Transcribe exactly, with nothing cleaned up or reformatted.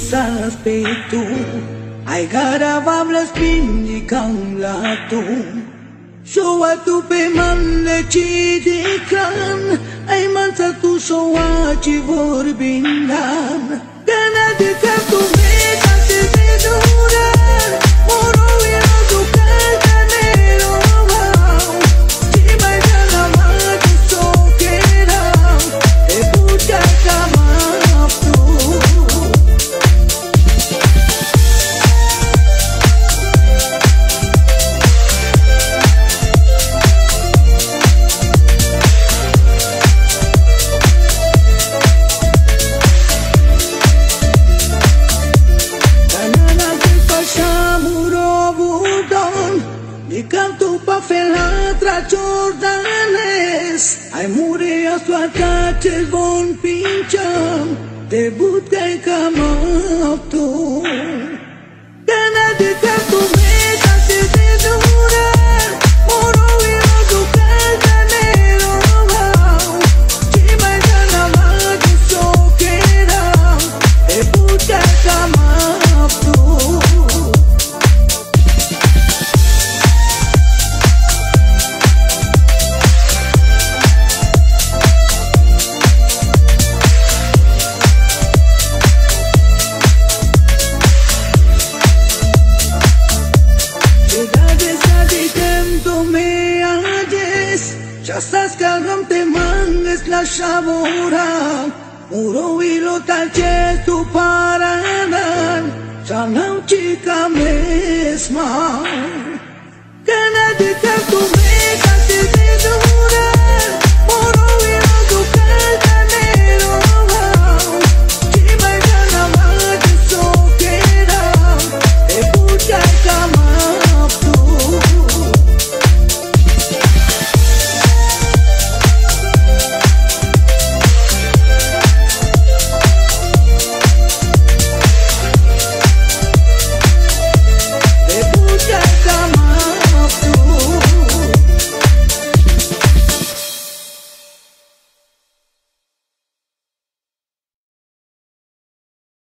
sospetto, ai gara vam la spingi can la tu. So a tu pe man le ci di can, ai manța tu so a ci vorbindan. Gana de ca tu meta se de dura, moro e no tu canta nero wow. Ci mai da la mano so che era, e puta cama tu. Canto pa felatra Jordanes, ai muri a sua cace von pincham, te butkaj kamapto. Gana de canto meta se de dura, moro i rodo canta nero wow. Ci mai da la mano so che era, te butkaj kamapto. Častas kalgam te manges la shavora, muro ilo tal chestu paranan, chanau chica mesma. Gana de canto